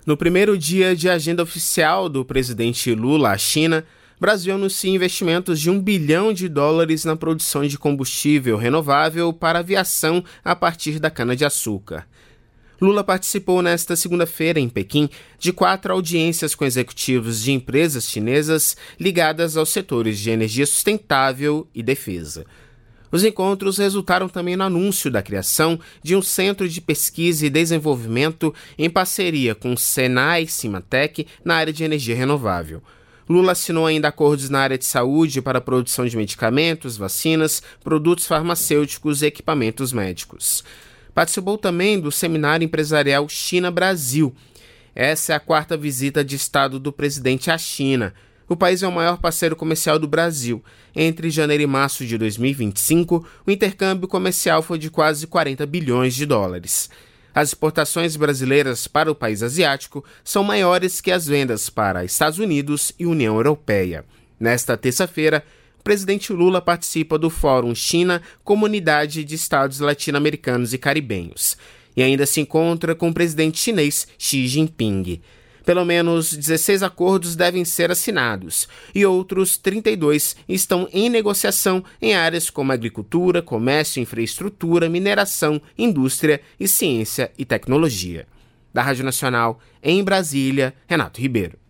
No primeiro dia de agenda oficial do presidente Lula à China, o Brasil anuncia investimentos de US$ 1 bilhão na produção de combustível renovável para aviação a partir da cana-de-açúcar. Lula participou nesta segunda-feira, em Pequim, de 4 audiências com executivos de empresas chinesas ligadas aos setores de energia sustentável e defesa. Os encontros resultaram também no anúncio da criação de um centro de pesquisa e desenvolvimento em parceria com o Senai Cimatec na área de energia renovável. Lula assinou ainda acordos na área de saúde para a produção de medicamentos, vacinas, produtos farmacêuticos e equipamentos médicos. Participou também do Seminário Empresarial China-Brasil. Essa é a 4ª visita de Estado do presidente à China. O país é o maior parceiro comercial do Brasil. Entre janeiro e março de 2025, o intercâmbio comercial foi de quase US$ 40 bilhões. As exportações brasileiras para o país asiático são maiores que as vendas para Estados Unidos e União Europeia. Nesta terça-feira, o presidente Lula participa do Fórum China, Comunidade de Estados Latino-Americanos e Caribenhos, e ainda se encontra com o presidente chinês Xi Jinping. Pelo menos 16 acordos devem ser assinados e outros 32 estão em negociação em áreas como agricultura, comércio, infraestrutura, mineração, indústria e ciência e tecnologia. Da Rádio Nacional, em Brasília, Renato Ribeiro.